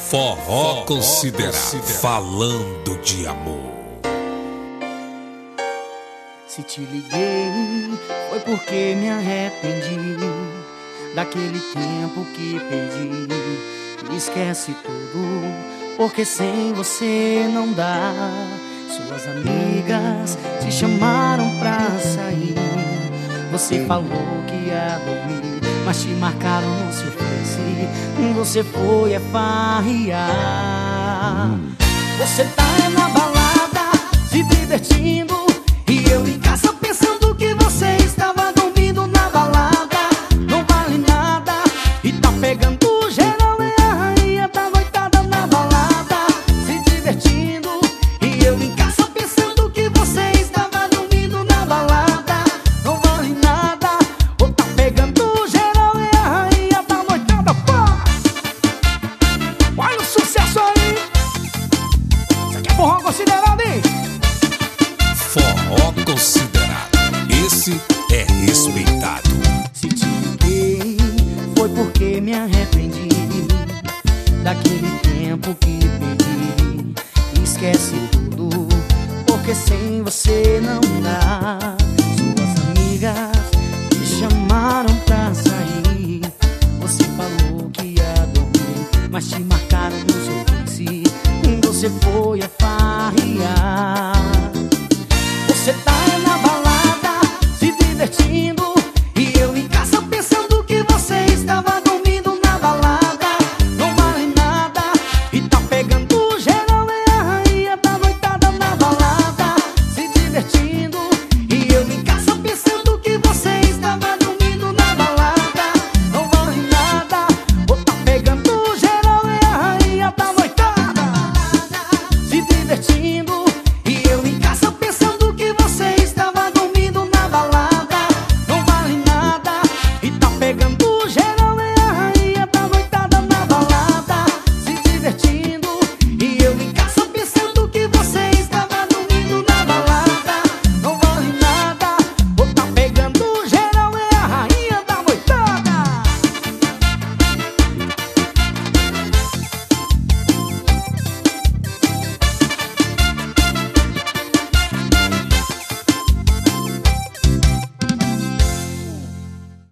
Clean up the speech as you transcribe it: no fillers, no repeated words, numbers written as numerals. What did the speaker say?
Forró considerado, falando de amor. Se te liguei, foi porque me arrependi daquele tempo que perdi. Esquece tudo, porque sem você não dá. Suas amigas te chamaram pra sair. Você falou que ia dormir, mas te marcaram no seu Face. Você foi farrear. Você tá na balada, se divertindo, e eu em casa pensando que você estava dormindo na balada. Não vale nada, e tá pegando geral, é a rainha da noitada na balada, se divertindo, e eu em casa pensando que você estava dormindo na balada. Não vale nada, ou tá pegando geral, é a rainha da noitada. Pá! Olha o sucesso aí! Isso aqui é forró considerado, hein? Forró considerado, esse é respeitado.